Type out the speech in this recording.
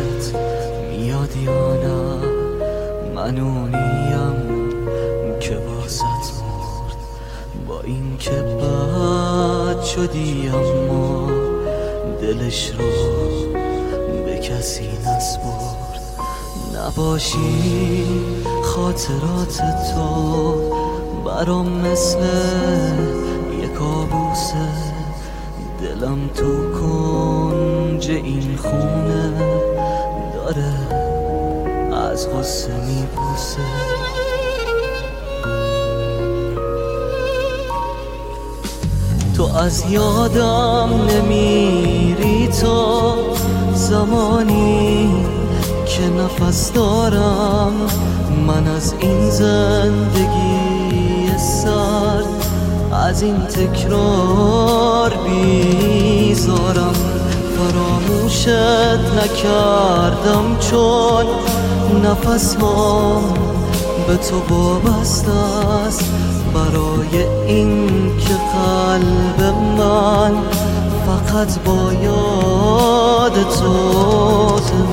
میاد یا نه؟ من اونیم که واسط مرد، با این که بد شدی اما دلش رو به کسی نسپرد. نباشی خاطرات تو برام مثل یه کابوسه، دلم تو کنج این خونه داره از غصه میپوسه. تو از یادم نمیری، تو زمانی که نفس دارم، من از این زندگی سرد، از این تکرار بیزارم. فراموشت نکردم چون نفس ها به تو وابسته است، برای این که قلب من فقط با یاد تو